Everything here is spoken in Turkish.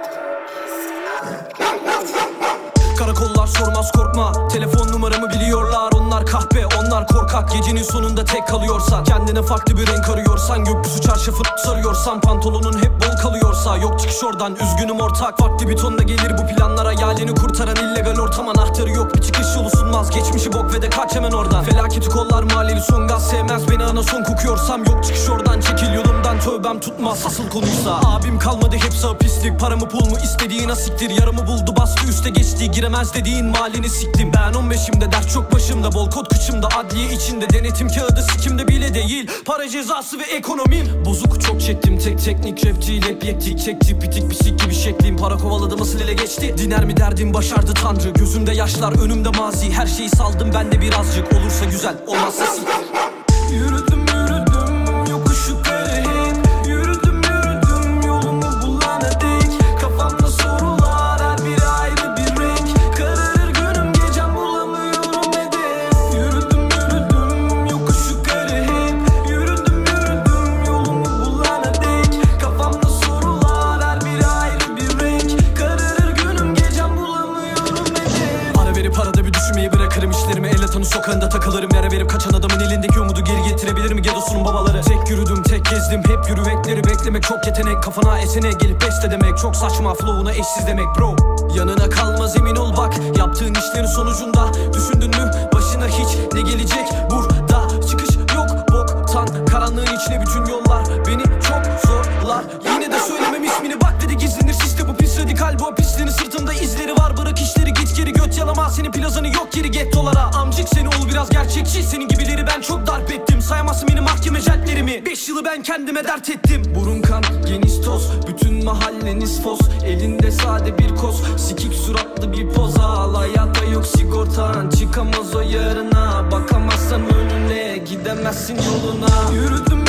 Karakollar sormaz korkma, telefon numaramı biliyorlar. Onlar kahpe, onlar korkak. Gecenin sonunda tek kalıyorsan, kendine farklı bir renk arıyorsan, gökyüzü çarşafı sarıyorsan, pantolonun hep bol kalıyorsa, yok çıkış oradan, üzgünüm ortak. Farklı bir tonda gelir bu planlar, hayalini kurtaran illegal ortam. Anahtarı yok, bir çıkış yolu sunmaz, geçmişi bok ve de kaç hemen oradan. Felaketi kollar mahalleli son gaz, sevmez beni ana son kokuyorsam, yok çıkış oradan, çekil yolumdan, tövbem tutmaz asıl konuysa. Abim kalmadı hepsi pislik, paramı pul mu istediğin asiktir. Yarımı buldu bastı üste geçti, giremez dediğin mahalleni siktim. Ben 15'imde ders çok başımda, bol kod kıçımda, adliye içinde, denetim kağıdı sikimde bile değil. Para cezası ve ekonomim bozuk, çok çektim tek teknik rapçiyle hep yettik. Çekti pitik pisik gibi şeklim, para kovaladı nasıl ele geçti. Diner mi derdim başardı tanrı, gözümde yaşlar önümde mazi. Her şeyi saldım ben de birazcık, olursa güzel olmazsa siktir. Yürüdüm yokuş yukarı hep, yürüdüm yolumu bulana dek. Kafamda sorular her biri ayrı bir renk, kararır günüm gecem bulamıyorum hedef. Yürüdüm yokuş yukarı hep, yürüdüm yolumu bulana dek. Kafamda sorular her biri ayrı bir renk, kararır günüm gecem bulamıyorum hedef. Ara verip arada bir düşünmeyi bırakırım, işlerimi elle tanı sokağında takılırım. Yara verip kaçan adamın elindeki umudu geri getirebilir mi Gedosunun babaları? Tek yürüdüm tek gezdim, hep yürüvekleri beklemek çok yetenek. Kafana esene gelip beste demek, çok saçma flow'una eşsiz demek bro. Yanına kalmaz emin ol bak, yaptığın işlerin sonucunda. Düşündün mü başına hiç ne gelecek? Burada çıkış yok boktan, karanlığın içine bütün yollar beni çok zorlar. Yine de söylemem ismini, bak dedi gizlenir siste, bu pis radikal, bu pisliğinin sırtımda izleri var. Bırak işleri git geri göt yalama, senin plazanı yok geri gettolara. Amcık seni ol biraz gerçekçi, senin gibileri ben çok darp ettim. Sayamazsın benim mahkeme celtlerimi, 5 yılı ben kendime dert ettim. Burun kan geniş toz, bütün mahalleniz fos. Elinde sade bir koz, sikik suratlı bir poza. Al hayatta yok sigortan, çıkamaz o yarına. Bakamazsan önüne, gidemezsin yoluna. Yürüdüm